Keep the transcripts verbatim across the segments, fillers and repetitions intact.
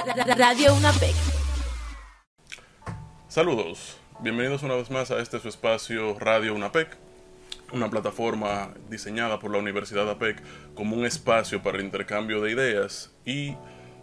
Radio UNAPEC. Saludos, bienvenidos una vez más a este su espacio Radio UNAPEC, una plataforma diseñada por la Universidad A P E C como un espacio para el intercambio de ideas y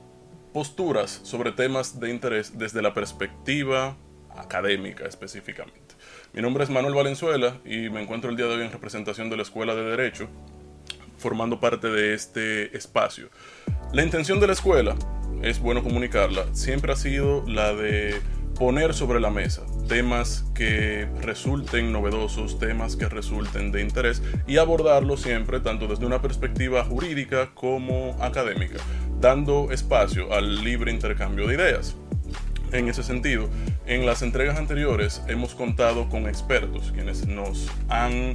posturas sobre temas de interés desde la perspectiva académica específicamente. Mi nombre es Manuel Valenzuela y me encuentro el día de hoy en representación de la Escuela de Derecho, formando parte de este espacio. La intención de la escuela, es bueno comunicarla, siempre ha sido la de poner sobre la mesa temas que resulten novedosos, temas que resulten de interés y abordarlos siempre tanto desde una perspectiva jurídica como académica, dando espacio al libre intercambio de ideas. En ese sentido, en las entregas anteriores hemos contado con expertos quienes nos han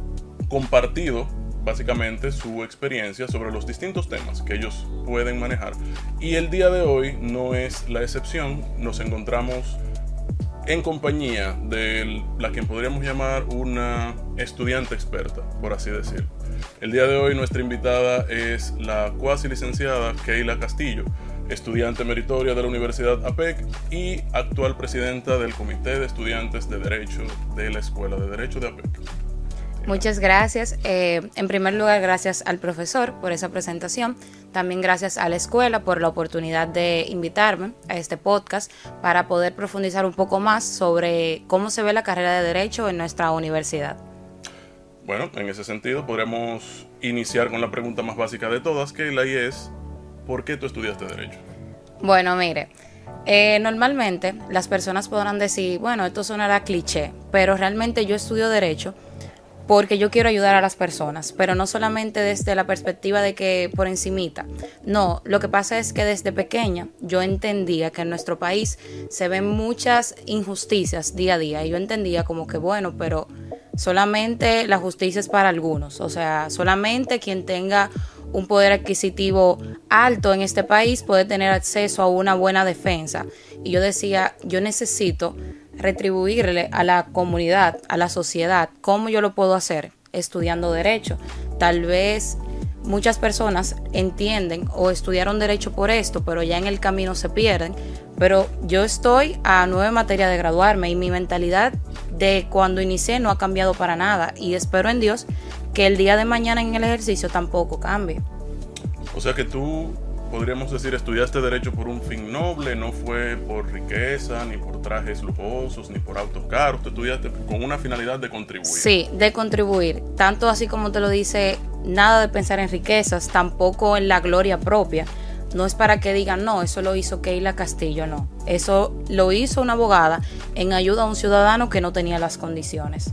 compartido básicamente su experiencia sobre los distintos temas que ellos pueden manejar, y el día de hoy no es la excepción. Nos encontramos en compañía de la que podríamos llamar una estudiante experta, por así decirlo. El día de hoy nuestra invitada es la cuasi licenciada Keila Castillo, estudiante meritoria de la Universidad A P E C y actual presidenta del Comité de Estudiantes de Derecho de la Escuela de Derecho de A P E C. Muchas gracias. Eh, en primer lugar, gracias al profesor por esa presentación. También gracias a la escuela por la oportunidad de invitarme a este podcast para poder profundizar un poco más sobre cómo se ve la carrera de Derecho en nuestra universidad. Bueno, en ese sentido podremos iniciar con la pregunta más básica de todas, Keila, y es: ¿por qué tú estudiaste Derecho? Bueno, mire, eh, normalmente las personas podrán decir, bueno, esto sonará cliché, pero realmente yo estudio Derecho porque yo quiero ayudar a las personas, pero no solamente desde la perspectiva de que por encimita. No, lo que pasa es que desde pequeña yo entendía que en nuestro país se ven muchas injusticias día a día, y yo entendía como que bueno, pero solamente la justicia es para algunos, o sea, solamente quien tenga un poder adquisitivo alto en este país puede tener acceso a una buena defensa. Y yo decía, yo necesito retribuirle a la comunidad, a la sociedad. ¿Cómo yo lo puedo hacer? Estudiando Derecho. Tal vez muchas personas entienden o estudiaron Derecho por esto, pero ya en el camino se pierden. Pero yo estoy a nueve materias de graduarme y mi mentalidad de cuando inicié no ha cambiado para nada, y espero en Dios que el día de mañana en el ejercicio tampoco cambie. O sea que tú, podríamos decir, estudiaste Derecho por un fin noble, no fue por riqueza, ni por trajes lujosos, ni por autos caros. Tú estudiaste con una finalidad de contribuir. Sí, de contribuir. Tanto así como te lo dice, nada de pensar en riquezas, tampoco en la gloria propia. No es para que digan, no, eso lo hizo Keila Castillo, no. Eso lo hizo una abogada en ayuda a un ciudadano que no tenía las condiciones.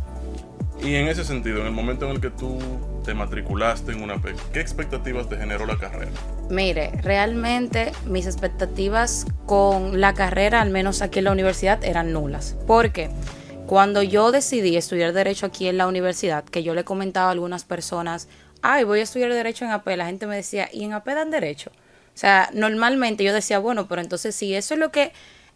Y en ese sentido, en el momento en el que tú te matriculaste en una P E C, ¿qué expectativas te generó la carrera? Mire, realmente mis expectativas con la carrera, al menos aquí en la universidad, eran nulas. Porque cuando yo decidí estudiar Derecho aquí en la universidad, que yo le comentaba a algunas personas, ay, voy a estudiar Derecho en A P E, la gente me decía, ¿y en A P E dan Derecho? O sea, normalmente yo decía, bueno, pero entonces si eso es lo que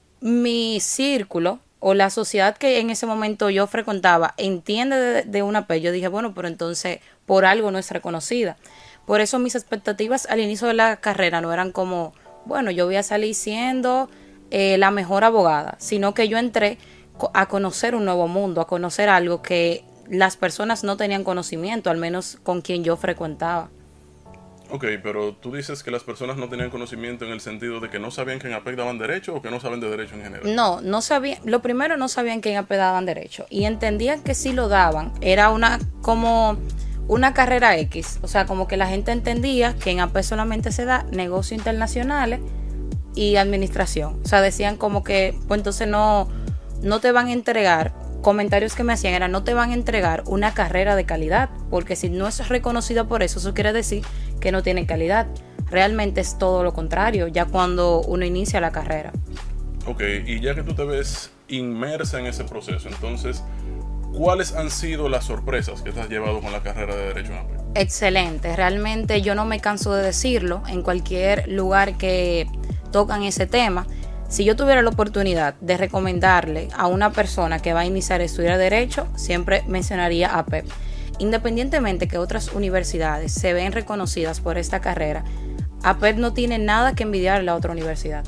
mi círculo o la sociedad que en ese momento yo frecuentaba entiende de, de una P E, yo dije, bueno, pero entonces por algo no es reconocida. Por eso mis expectativas al inicio de la carrera no eran como, bueno, yo voy a salir siendo eh, la mejor abogada, sino que yo entré a conocer un nuevo mundo, a conocer algo que las personas no tenían conocimiento, al menos con quien yo frecuentaba. Ok, pero tú dices que las personas no tenían conocimiento en el sentido de que no sabían que en A P E C daban derecho, o que no saben de derecho en general. No, no sabían. Lo primero, no sabían que en A P E daban derecho, y entendían que sí lo daban. Era una como una carrera X, o sea, como que la gente entendía que en A P E solamente se da negocios internacionales y administración. O sea, decían como que, pues entonces no, no te van a entregar. Comentarios que me hacían era, no te van a entregar una carrera de calidad, porque si no es reconocida por eso, eso quiere decir que no tiene calidad. Realmente es todo lo contrario, ya cuando uno inicia la carrera. Ok, y ya que tú te ves inmersa en ese proceso, entonces, ¿cuáles han sido las sorpresas que te has llevado con la carrera de Derecho en A P E C? Excelente, realmente yo no me canso de decirlo en cualquier lugar que tocan ese tema. Si yo tuviera la oportunidad de recomendarle a una persona que va a iniciar a estudiar Derecho, siempre mencionaría A P E C. Independientemente que otras universidades se ven reconocidas por esta carrera, A P E C no tiene nada que envidiarle a otra universidad.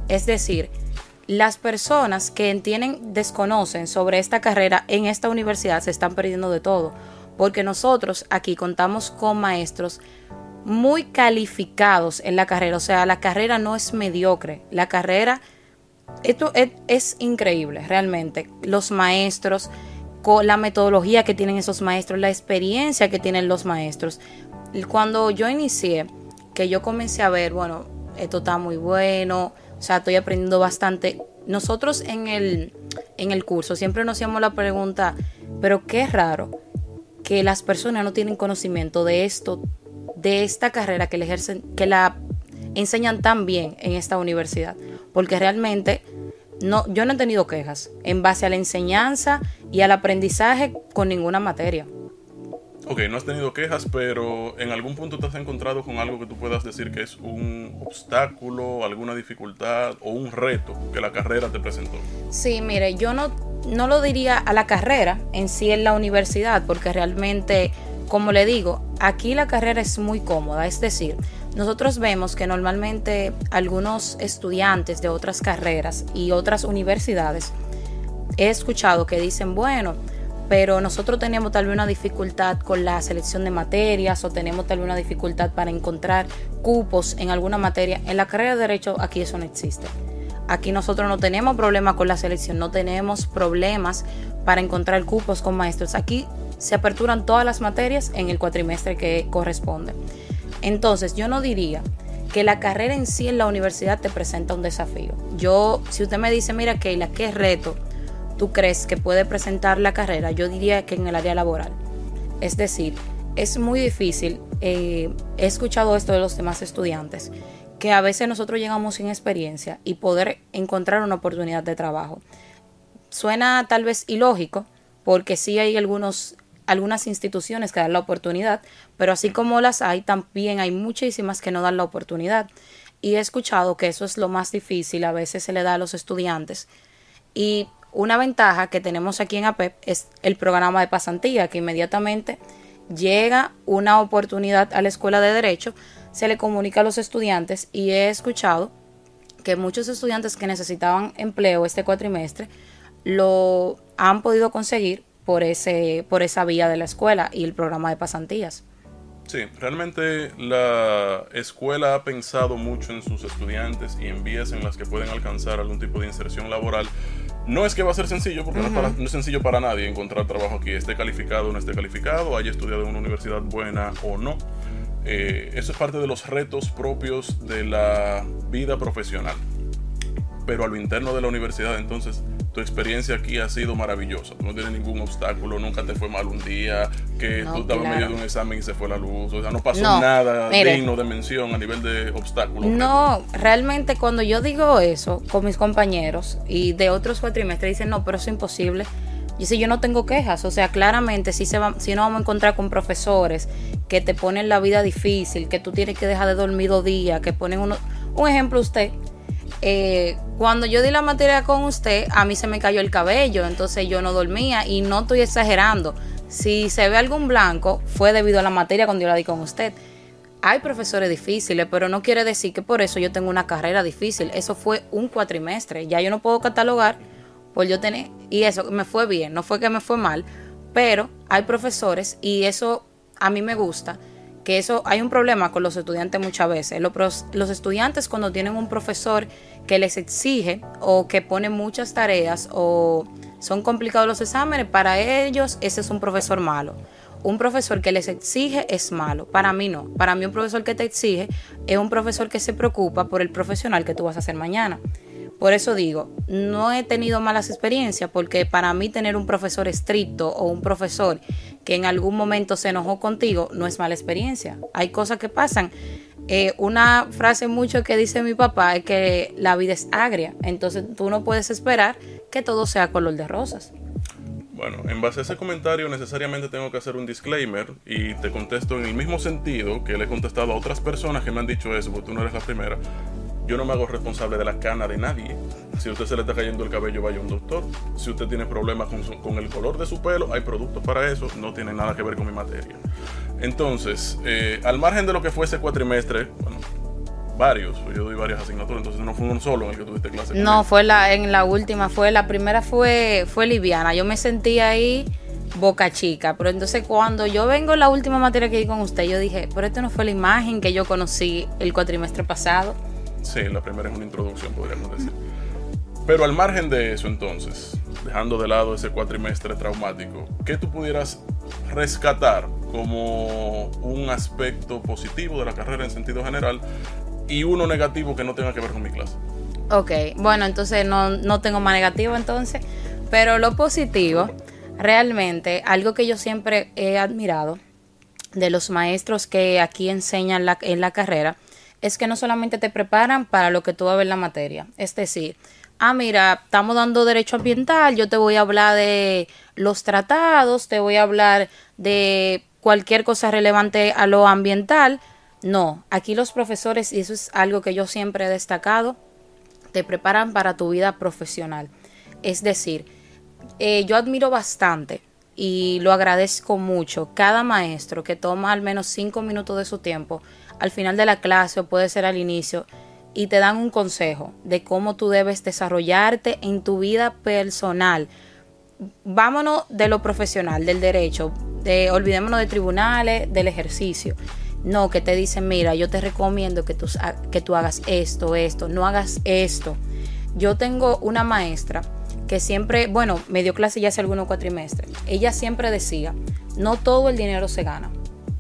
Es decir, las personas que tienen, desconocen sobre esta carrera en esta universidad se están perdiendo de todo, porque nosotros aquí contamos con maestros muy calificados en la carrera. O sea, la carrera no es mediocre, la carrera, esto es, es increíble realmente. Los maestros, con la metodología que tienen esos maestros, la experiencia que tienen los maestros. Cuando yo inicié, que yo comencé a ver, bueno, esto está muy bueno, o sea, estoy aprendiendo bastante. Nosotros en el, en el curso siempre nos hacíamos la pregunta, pero qué raro que las personas no tienen conocimiento de esto, de esta carrera que la ejercen, que la enseñan tan bien en esta universidad, porque realmente no, yo no he tenido quejas en base a la enseñanza y al aprendizaje con ninguna materia. Ok, no has tenido quejas, pero ¿en algún punto te has encontrado con algo que tú puedas decir que es un obstáculo, alguna dificultad o un reto que la carrera te presentó? Sí, mire, yo no, no lo diría a la carrera en sí en la universidad, porque realmente, como le digo, aquí la carrera es muy cómoda. Es decir, nosotros vemos que normalmente algunos estudiantes de otras carreras y otras universidades, he escuchado que dicen, bueno, pero nosotros tenemos tal vez una dificultad con la selección de materias o tenemos tal vez una dificultad para encontrar cupos en alguna materia. En la carrera de Derecho aquí eso no existe. Aquí nosotros no tenemos problemas con la selección, no tenemos problemas para encontrar cupos con maestros. Aquí se aperturan todas las materias en el cuatrimestre que corresponde. Entonces, yo no diría que la carrera en sí en la universidad te presenta un desafío. Yo, si usted me dice, mira, Keila, ¿qué reto tú crees que puede presentar la carrera? Yo diría que en el área laboral. Es decir, es muy difícil, eh, he escuchado esto de los demás estudiantes, que a veces nosotros llegamos sin experiencia y poder encontrar una oportunidad de trabajo. Suena tal vez ilógico, porque sí hay algunos, algunas instituciones que dan la oportunidad, pero así como las hay, también hay muchísimas que no dan la oportunidad. Y he escuchado que eso es lo más difícil, a veces se le da a los estudiantes. Y una ventaja que tenemos aquí en A P E P es el programa de pasantía, que inmediatamente llega una oportunidad a la escuela de Derecho, se le comunica a los estudiantes, y he escuchado que muchos estudiantes que necesitaban empleo este cuatrimestre lo han podido conseguir por ese, por esa vía de la escuela y el programa de pasantías. Sí, realmente la escuela ha pensado mucho en sus estudiantes y en vías en las que pueden alcanzar algún tipo de inserción laboral. No es que va a ser sencillo, porque uh-huh. no, es para, no es sencillo para nadie encontrar trabajo aquí, esté calificado o no esté calificado, haya estudiado en una universidad buena o no. Eh, eso es parte de los retos propios de la vida profesional. Pero a lo interno de la universidad, entonces, tu experiencia aquí ha sido maravillosa. No tienes ningún obstáculo, nunca te fue mal un día, que no, tú estabas claro. en medio de un examen y se fue la luz. O sea, no pasó no, nada mire, digno de mención a nivel de obstáculos. No, realmente cuando yo digo eso con mis compañeros y de otros cuatrimestres dicen, no, pero eso es imposible. Y si yo no tengo quejas, o sea, claramente si, se va, si no vamos a encontrar con profesores que te ponen la vida difícil, que tú tienes que dejar de dormir dos días, que ponen uno... Un ejemplo, usted... Eh, cuando yo di la materia con usted, a mí se me cayó el cabello, entonces yo no dormía, y no estoy exagerando. Si se ve algún blanco, fue debido a la materia cuando yo la di con usted. Hay profesores difíciles, pero no quiere decir que por eso yo tengo una carrera difícil. Eso fue un cuatrimestre, ya yo no puedo catalogar por yo tener, y eso me fue bien, no fue que me fue mal, pero hay profesores, y eso a mí me gusta, que eso hay un problema con los estudiantes muchas veces. Los, los estudiantes, cuando tienen un profesor que les exige o que pone muchas tareas o son complicados los exámenes, para ellos ese es un profesor malo. Un profesor que les exige es malo. Para mí no. Para mí un profesor que te exige es un profesor que se preocupa por el profesional que tú vas a hacer mañana. Por eso digo, no he tenido malas experiencias, porque para mí tener un profesor estricto o un profesor que en algún momento se enojó contigo no es mala experiencia. Hay cosas que pasan. Eh, una frase mucho que dice mi papá es que la vida es agria, entonces tú no puedes esperar que todo sea color de rosas. Bueno, en base a ese comentario necesariamente tengo que hacer un disclaimer, y te contesto en el mismo sentido que le he contestado a otras personas que me han dicho eso, porque tú no eres la primera. Yo no me hago responsable de la cana de nadie. Si a usted se le está cayendo el cabello, vaya a un doctor. Si usted tiene problemas con, su, con el color de su pelo, hay productos para eso. No tiene nada que ver con mi materia. Entonces, eh, al margen de lo que fue ese cuatrimestre, bueno, varios, yo doy varias asignaturas, entonces no fue uno solo en el que tuviste clase. No, conmigo. fue la en la última, fue la primera fue fue liviana. Yo me sentí ahí boca chica, pero entonces cuando yo vengo en la última materia que di con usted, yo dije, pero esto no fue la imagen que yo conocí el cuatrimestre pasado. Sí, la primera es una introducción, podríamos decir. Pero al margen de eso, entonces, dejando de lado ese cuatrimestre traumático, ¿qué tú pudieras rescatar como un aspecto positivo de la carrera en sentido general y uno negativo que no tenga que ver con mi clase? Ok, bueno, entonces no, no tengo más negativo entonces, pero lo positivo, realmente, algo que yo siempre he admirado de los maestros que aquí enseñan la, en la carrera, es que no solamente te preparan para lo que tú vas a ver en la materia, es decir, ah, mira, estamos dando derecho ambiental, yo te voy a hablar de los tratados, te voy a hablar de cualquier cosa relevante a lo ambiental. No, aquí los profesores, y eso es algo que yo siempre he destacado, te preparan para tu vida profesional. Es decir, eh, yo admiro bastante y lo agradezco mucho cada maestro que toma al menos cinco minutos de su tiempo al final de la clase o puede ser al inicio y te dan un consejo de cómo tú debes desarrollarte en tu vida personal. Vámonos de lo profesional, del derecho, de, olvidémonos de tribunales, del ejercicio. No, que te dicen, mira, yo te recomiendo que tú, que tú hagas esto, esto, no hagas esto. Yo tengo una maestra que siempre, bueno, me dio clase ya hace algunos cuatrimestres. Ella siempre decía, no todo el dinero se gana.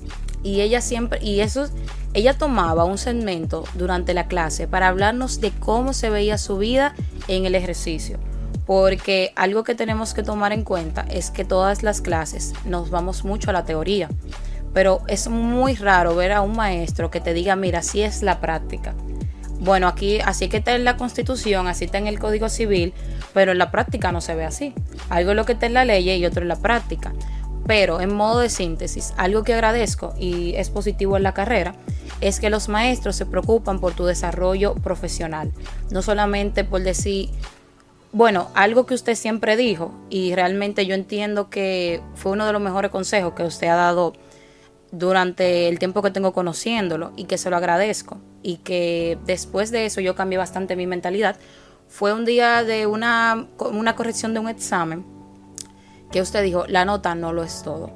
Y ella siempre, y eso, ella tomaba un segmento durante la clase para hablarnos de cómo se veía su vida en el ejercicio. Porque algo que tenemos que tomar en cuenta es que todas las clases nos vamos mucho a la teoría. Pero es muy raro ver a un maestro que te diga, mira, así es la práctica. Bueno, aquí así que está en la Constitución, así está en el Código Civil, pero en la práctica no se ve así. Algo es lo que está en la ley y otro en la práctica. Pero en modo de síntesis, algo que agradezco y es positivo en la carrera, es que los maestros se preocupan por tu desarrollo profesional. No solamente por decir, bueno, algo que usted siempre dijo, y realmente yo entiendo que fue uno de los mejores consejos que usted ha dado durante el tiempo que tengo conociéndolo y que se lo agradezco y que después de eso yo cambié bastante mi mentalidad. Fue un día de una, una corrección de un examen que usted dijo, la nota no lo es todo.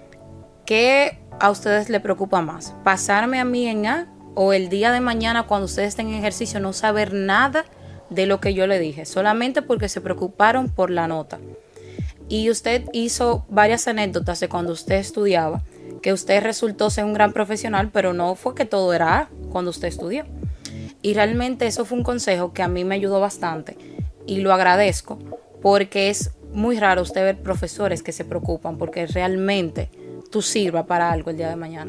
¿Qué a ustedes le preocupa más? ¿Pasarme a mí en A o el día de mañana cuando ustedes estén en ejercicio no saber nada de lo que yo le dije? Solamente porque se preocuparon por la nota. Y usted hizo varias anécdotas de cuando usted estudiaba, que usted resultó ser un gran profesional, pero no fue que todo era A cuando usted estudió. Y realmente eso fue un consejo que a mí me ayudó bastante y lo agradezco porque es muy raro usted ver profesores que se preocupan porque realmente tú sirvas para algo el día de mañana.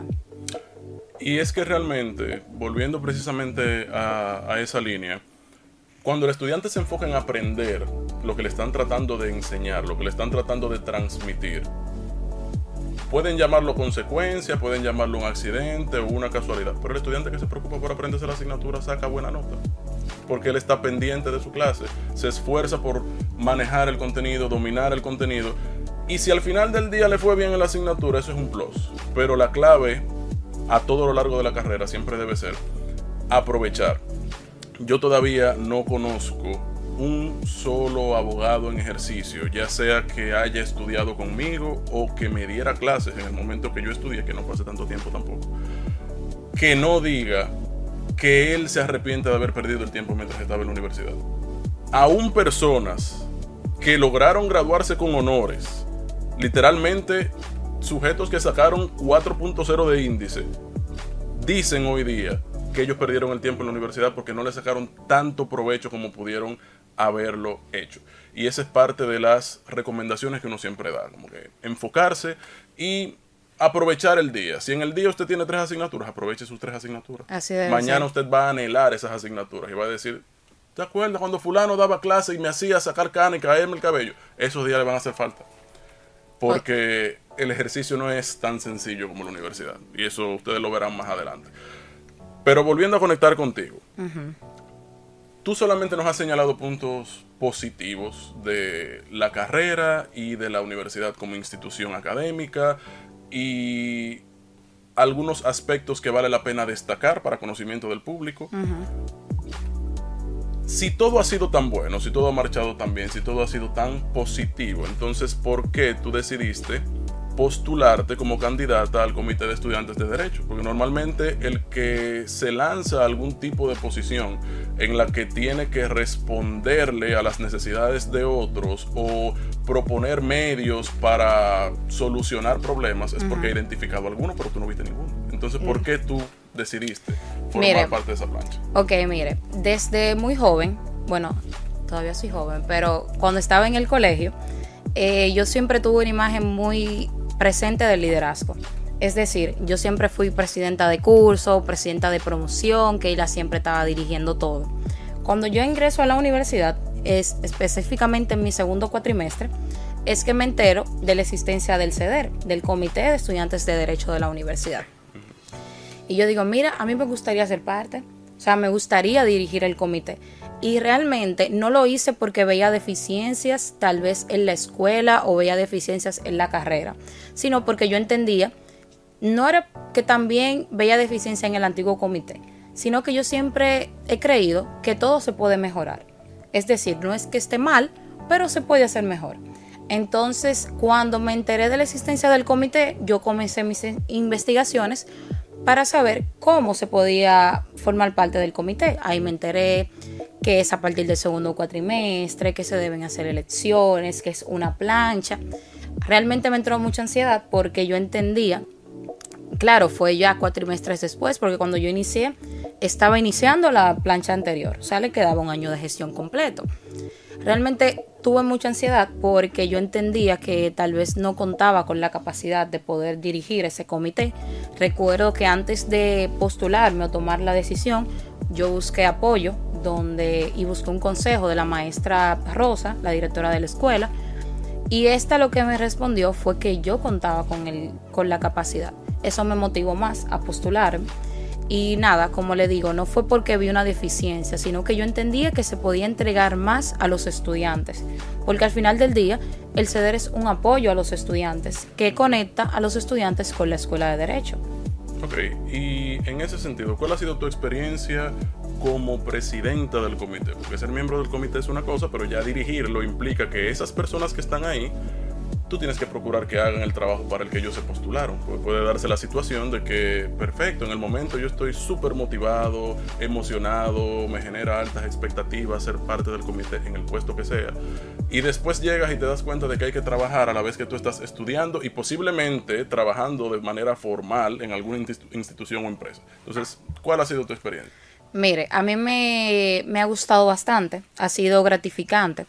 Y es que realmente, volviendo precisamente a, a esa línea, cuando el estudiante se enfoca en aprender lo que le están tratando de enseñar, lo que le están tratando de transmitir, pueden llamarlo consecuencia, pueden llamarlo un accidente o una casualidad, pero el estudiante que se preocupa por aprenderse la asignatura saca buena nota, porque él está pendiente de su clase, se esfuerza por manejar el contenido, dominar el contenido, y si al final del día le fue bien en la asignatura, eso es un plus. Pero la clave a todo lo largo de la carrera siempre debe ser aprovechar. Yo todavía no conozco un solo abogado en ejercicio, ya sea que haya estudiado conmigo o que me diera clases en el momento que yo estudié, que no fue hace tanto tiempo tampoco, que no diga que él se arrepiente de haber perdido el tiempo mientras estaba en la universidad. Aún personas que lograron graduarse con honores, literalmente sujetos que sacaron cuatro punto cero de índice, dicen hoy día que ellos perdieron el tiempo en la universidad porque no le sacaron tanto provecho como pudieron haberlo hecho. Y esa es parte de las recomendaciones que uno siempre da, como que enfocarse y aprovechar el día. Si en el día usted tiene tres asignaturas, aproveche sus tres asignaturas. Así debe Mañana ser. usted va a anhelar esas asignaturas y va a decir, ¿te acuerdas cuando fulano daba clase y me hacía sacar cana y caerme el cabello? Esos días le van a hacer falta. Porque el ejercicio no es tan sencillo como la universidad. Y eso ustedes lo verán más adelante. Pero volviendo a conectar contigo. Uh-huh. Tú solamente nos has señalado puntos positivos de la carrera y de la universidad como institución académica y algunos aspectos que vale la pena destacar para conocimiento del público. Uh-huh. Si todo ha sido tan bueno, si todo ha marchado tan bien, si todo ha sido tan positivo, entonces, ¿por qué tú decidiste postularte como candidata al Comité de Estudiantes de Derecho? Porque normalmente el que se lanza a algún tipo de posición en la que tiene que responderle a las necesidades de otros o proponer medios para solucionar problemas es porque uh-huh. ha identificado alguno, pero tú no viste ninguno. Entonces, ¿por qué tú decidiste formar mire, parte de esa plancha? Ok, mire, desde muy joven, bueno, todavía soy joven, pero cuando estaba en el colegio, eh, yo siempre tuve una imagen muy presente del liderazgo. Es decir, yo siempre fui presidenta de curso, presidenta de promoción, que ella siempre estaba dirigiendo todo. Cuando yo ingreso a la universidad, es, específicamente en mi segundo cuatrimestre, es que me entero de la existencia del C E D E R, del Comité de Estudiantes de Derecho de la universidad. Y yo digo, mira, a mí me gustaría ser parte, o sea, me gustaría dirigir el comité. Y realmente no lo hice porque veía deficiencias tal vez en la escuela o veía deficiencias en la carrera, sino porque yo entendía, no era que también veía deficiencia en el antiguo comité, sino que yo siempre he creído que todo se puede mejorar. Es decir, no es que esté mal, pero se puede hacer mejor. Entonces, cuando me enteré de la existencia del comité, yo comencé mis investigaciones para saber cómo se podía formar parte del comité. Ahí me enteré que es a partir del segundo cuatrimestre, que se deben hacer elecciones, que es una plancha. Realmente me entró mucha ansiedad porque yo entendía, claro, fue ya cuatrimestres después, porque cuando yo inicié, estaba iniciando la plancha anterior, o sea, le quedaba un año de gestión completo. Realmente tuve mucha ansiedad porque yo entendía que tal vez no contaba con la capacidad de poder dirigir ese comité. Recuerdo que antes de postularme o tomar la decisión, yo busqué apoyo donde, y busqué un consejo de la maestra Rosa, la directora de la escuela, y esta lo que me respondió fue que yo contaba con, el, con la capacidad. Eso me motivó más a postularme. Y nada, como le digo, no fue porque vi una deficiencia, sino que yo entendía que se podía entregar más a los estudiantes, porque al final del día el C E D E R es un apoyo a los estudiantes que conecta a los estudiantes con la Escuela de Derecho. Ok, y en ese sentido, ¿cuál ha sido tu experiencia como presidenta del comité? Porque ser miembro del comité es una cosa, pero ya dirigirlo implica que esas personas que están ahí, tú tienes que procurar que hagan el trabajo para el que ellos se postularon. Porque puede darse la situación de que, perfecto, en el momento yo estoy súper motivado, emocionado, me genera altas expectativas ser parte del comité en el puesto que sea. Y después llegas y te das cuenta de que hay que trabajar a la vez que tú estás estudiando y posiblemente trabajando de manera formal en alguna institución o empresa. Entonces, ¿cuál ha sido tu experiencia? Mire, a mí me, me ha gustado bastante, ha sido gratificante.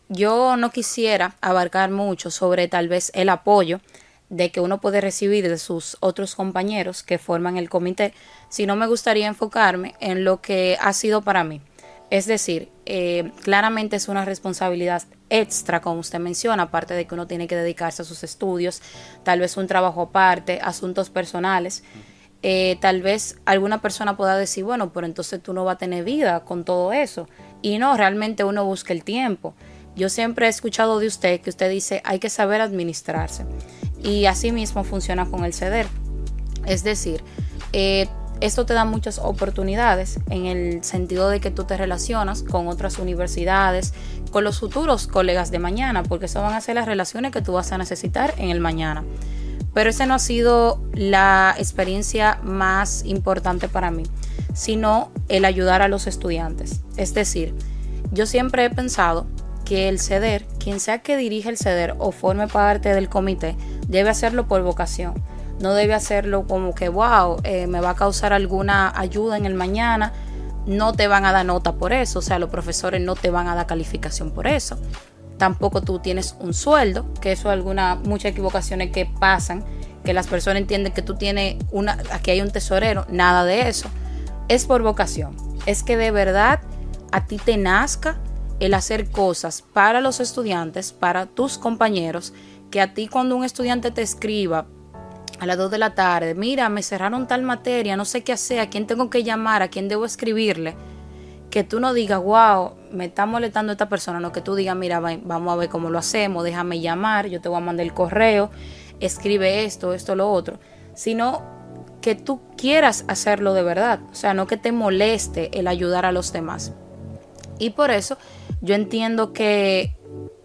Yo no quisiera abarcar mucho sobre tal vez el apoyo de que uno puede recibir de sus otros compañeros que forman el comité, sino me gustaría enfocarme en lo que ha sido para mí. Es decir, eh, claramente es una responsabilidad extra, como usted menciona, aparte de que uno tiene que dedicarse a sus estudios, tal vez un trabajo aparte, asuntos personales. Eh, tal vez alguna persona pueda decir, bueno, pero entonces tú no vas a tener vida con todo eso. Y no, realmente uno busca el tiempo. Yo siempre he escuchado de usted que usted dice hay que saber administrarse, y así mismo funciona con el C E D E R. Es decir, eh, esto te da muchas oportunidades en el sentido de que tú te relacionas con otras universidades, con los futuros colegas de mañana, porque eso van a ser las relaciones que tú vas a necesitar en el mañana. Pero esa no ha sido la experiencia más importante para mí, sino el ayudar a los estudiantes. Es decir, yo siempre he pensado que el C E D E R, quien sea que dirija el C E D E R o forme parte del comité, debe hacerlo por vocación. No debe hacerlo como que, wow, eh, me va a causar alguna ayuda en el mañana. No te van a dar nota por eso, o sea, los profesores no te van a dar calificación por eso. Tampoco tú tienes un sueldo, que eso es alguna, muchas equivocaciones que pasan, que las personas entienden que tú tienes una, aquí hay un tesorero, nada de eso. Es por vocación, es que de verdad a ti te nazca el hacer cosas para los estudiantes, para tus compañeros, que a ti cuando un estudiante te escriba a las dos de la tarde, mira, me cerraron tal materia, no sé qué hacer, a quién tengo que llamar, a quién debo escribirle, que tú no digas, wow, me está molestando esta persona, no, que tú digas, mira, vamos a ver cómo lo hacemos, déjame llamar, yo te voy a mandar el correo, escribe esto, esto, lo otro, sino que tú quieras hacerlo de verdad, o sea, no que te moleste el ayudar a los demás. Y por eso yo entiendo que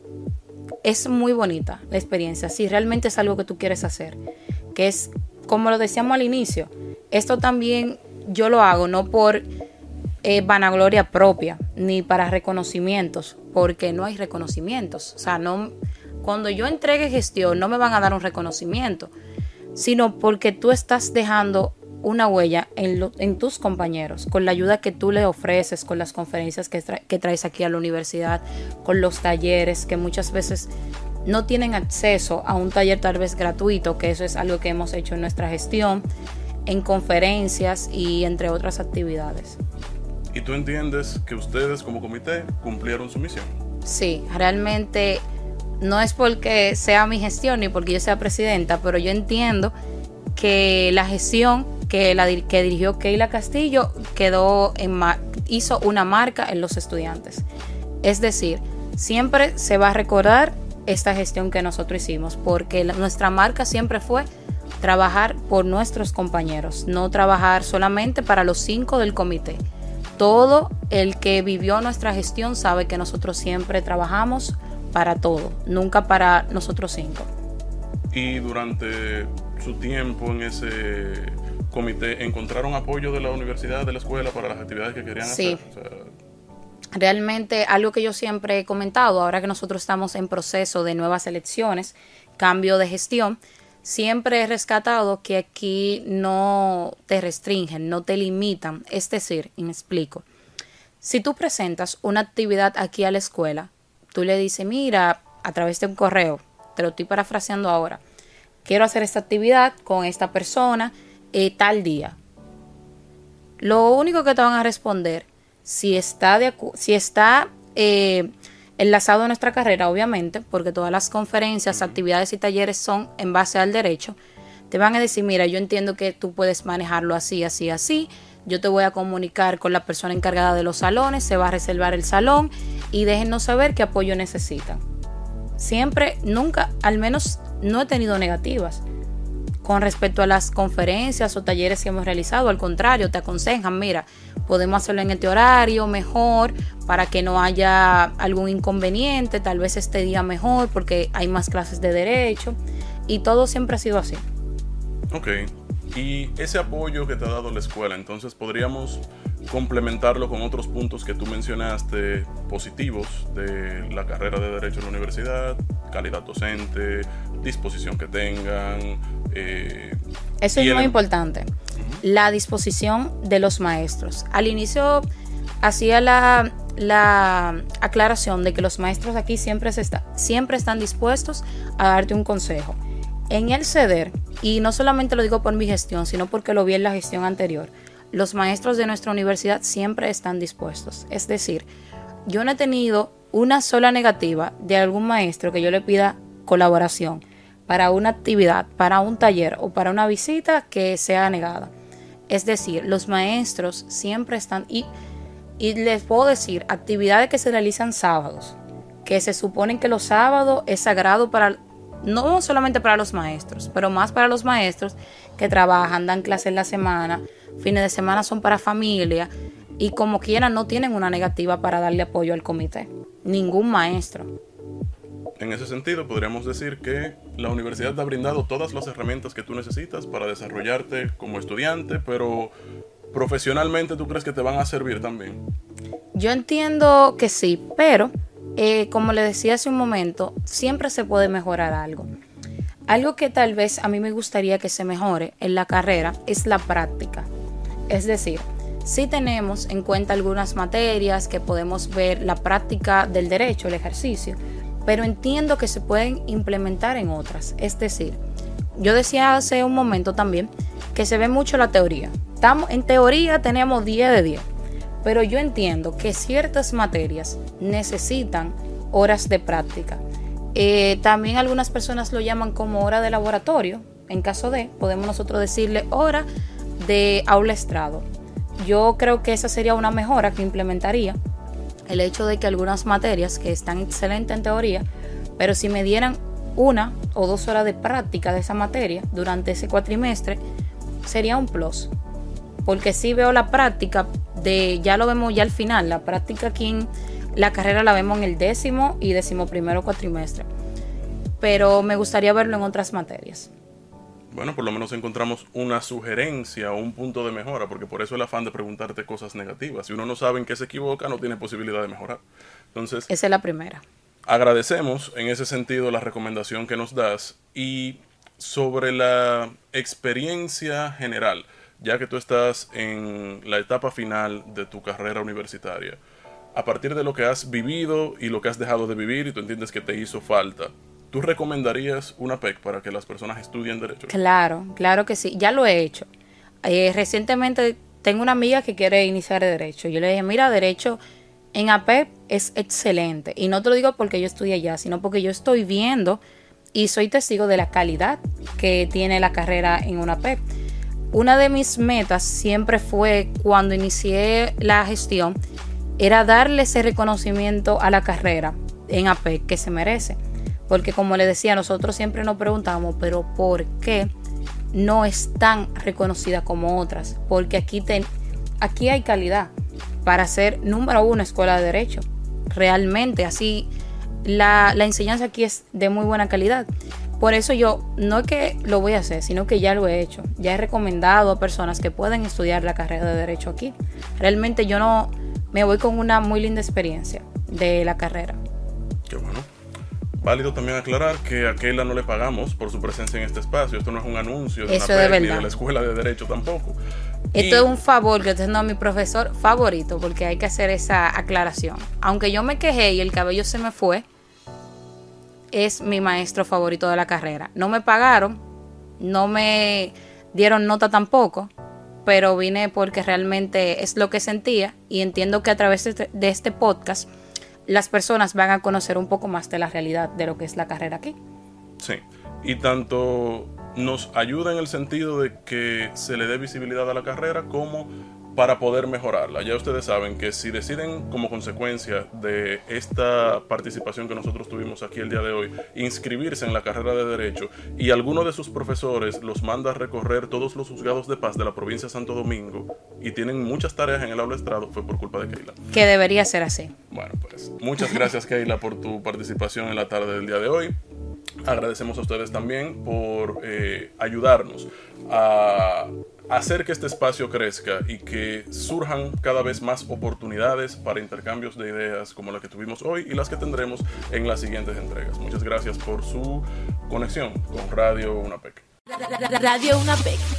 es muy bonita la experiencia, si realmente es algo que tú quieres hacer, que es, como lo decíamos al inicio, esto también yo lo hago no por eh, vanagloria propia, ni para reconocimientos, porque no hay reconocimientos, o sea, no, cuando yo entregue gestión no me van a dar un reconocimiento, sino porque tú estás dejando una huella en, lo, en tus compañeros, con la ayuda que tú le ofreces, con las conferencias que, tra que traes aquí a la universidad, con los talleres que muchas veces no tienen acceso a un taller tal vez gratuito, que eso es algo que hemos hecho en nuestra gestión, en conferencias y entre otras actividades. ¿Y tú entiendes que ustedes como comité cumplieron su misión? Sí, realmente no es porque sea mi gestión ni porque yo sea presidenta, pero yo entiendo que la gestión que, la, que dirigió Keila Castillo quedó en hizo una marca en los estudiantes. Es decir, siempre se va a recordar esta gestión que nosotros hicimos, porque la, nuestra marca siempre fue trabajar por nuestros compañeros, no trabajar solamente para los cinco del comité. Todo el que vivió nuestra gestión sabe que nosotros siempre trabajamos para todo, nunca para nosotros cinco. Y durante su tiempo en ese comité, ¿encontraron apoyo de la universidad, de la escuela para las actividades que querían sí. hacer? O sea, realmente algo que yo siempre he comentado, ahora que nosotros estamos en proceso de nuevas elecciones, cambio de gestión, siempre he rescatado que aquí no te restringen, no te limitan. Es decir, y me explico, si tú presentas una actividad aquí a la escuela, tú le dices, mira, a través de un correo, te lo estoy parafraseando ahora, quiero hacer esta actividad con esta persona eh, tal día. Lo único que te van a responder, si está, de si está eh, enlazado a nuestra carrera, obviamente, porque todas las conferencias, actividades y talleres son en base al derecho, te van a decir, mira, yo entiendo que tú puedes manejarlo así, así, así, yo te voy a comunicar con la persona encargada de los salones, se va a reservar el salón y déjennos saber qué apoyo necesitan. Siempre, nunca, al menos no he tenido negativas con respecto a las conferencias o talleres que hemos realizado. Al contrario, te aconsejan, mira, podemos hacerlo en este horario mejor para que no haya algún inconveniente, tal vez este día mejor porque hay más clases de derecho, y todo siempre ha sido así. Ok, y ese apoyo que te ha dado la escuela, entonces podríamos complementarlo con otros puntos que tú mencionaste positivos de la carrera de Derecho en la universidad, calidad docente, disposición que tengan. Eh, Eso es muy el... importante, uh-huh. La disposición de los maestros. Al inicio hacía la, la aclaración de que los maestros aquí siempre, se está, siempre están dispuestos a darte un consejo. En el ceder, y no solamente lo digo por mi gestión, sino porque lo vi en la gestión anterior, los maestros de nuestra universidad siempre están dispuestos. Es decir, yo no he tenido una sola negativa de algún maestro que yo le pida colaboración para una actividad, para un taller o para una visita que sea negada. Es decir, los maestros siempre están, y, y les puedo decir, actividades que se realizan sábados, que se suponen que los sábados es sagrado para, no solamente para los maestros, pero más para los maestros que trabajan, dan clases en la semana, fines de semana son para familia, y como quieran no tienen una negativa para darle apoyo al comité. Ningún maestro. En ese sentido, podríamos decir que la universidad te ha brindado todas las herramientas que tú necesitas para desarrollarte como estudiante, pero profesionalmente, ¿tú crees que te van a servir también? Yo entiendo que sí, pero eh, como le decía hace un momento, siempre se puede mejorar algo. Algo que tal vez a mí me gustaría que se mejore en la carrera es la práctica. Es decir, sí tenemos en cuenta algunas materias que podemos ver la práctica del derecho, el ejercicio, pero entiendo que se pueden implementar en otras. Es decir, yo decía hace un momento también que se ve mucho la teoría. Estamos, en teoría tenemos diez de diez, pero yo entiendo que ciertas materias necesitan horas de práctica. Eh, también algunas personas lo llaman como hora de laboratorio. En caso de, podemos nosotros decirle hora de aula estrado. Yo creo que esa sería una mejora que implementaría el hecho de que algunas materias que están excelentes en teoría, pero si me dieran una o dos horas de práctica de esa materia durante ese cuatrimestre, sería un plus. Porque sí veo la práctica, de ya lo vemos ya al final, la práctica aquí en la carrera la vemos en el décimo y décimo primero cuatrimestre. Pero me gustaría verlo en otras materias. Bueno, por lo menos encontramos una sugerencia o un punto de mejora, porque por eso el afán de preguntarte cosas negativas. Si uno no sabe en qué se equivoca, no tiene posibilidad de mejorar. Entonces, esa es la primera. Agradecemos en ese sentido la recomendación que nos das. Y sobre la experiencia general, ya que tú estás en la etapa final de tu carrera universitaria, a partir de lo que has vivido y lo que has dejado de vivir y tú entiendes que te hizo falta, ¿tú recomendarías una P E C para que las personas estudien Derecho? Claro, claro que sí. Ya lo he hecho. Eh, recientemente tengo una amiga que quiere iniciar Derecho. Yo le dije, mira, Derecho en A P E C es excelente. Y no te lo digo porque yo estudié allá, sino porque yo estoy viendo y soy testigo de la calidad que tiene la carrera en una P E C. Una de mis metas siempre fue, cuando inicié la gestión, era darle ese reconocimiento a la carrera en A P E C que se merece. Porque como les decía, nosotros siempre nos preguntamos, pero ¿por qué no es tan reconocida como otras? Porque aquí, ten, aquí hay calidad para ser número uno escuela de Derecho. Realmente, así la, la enseñanza aquí es de muy buena calidad. Por eso yo, no es que lo voy a hacer, sino que ya lo he hecho. Ya he recomendado a personas que pueden estudiar la carrera de Derecho aquí. Realmente yo no me voy con una muy linda experiencia de la carrera. Qué bueno. Válido también aclarar que a Keila no le pagamos por su presencia en este espacio. Esto no es un anuncio de Eso una de P E C, ni verdad. de la Escuela de Derecho tampoco. Esto Y- es un favor que estoy haciendo a mi profesor favorito, porque hay que hacer esa aclaración. Aunque yo me quejé y el cabello se me fue, es mi maestro favorito de la carrera. No me pagaron, no me dieron nota tampoco, pero vine porque realmente es lo que sentía y entiendo que a través de este, de este podcast las personas van a conocer un poco más de la realidad de lo que es la carrera aquí. Sí, y tanto nos ayuda en el sentido de que se le dé visibilidad a la carrera como para poder mejorarla. Ya ustedes saben que si deciden como consecuencia de esta participación que nosotros tuvimos aquí el día de hoy, inscribirse en la carrera de Derecho y alguno de sus profesores los manda a recorrer todos los juzgados de paz de la provincia de Santo Domingo y tienen muchas tareas en el aula estrado, fue por culpa de Keila. Que debería ser así. Bueno, pues muchas gracias Keila por tu participación en la tarde del día de hoy. Agradecemos a ustedes también por eh, ayudarnos a hacer que este espacio crezca y que surjan cada vez más oportunidades para intercambios de ideas como la que tuvimos hoy y las que tendremos en las siguientes entregas. Muchas gracias por su conexión con Radio UNAPEC. Radio UNAPEC.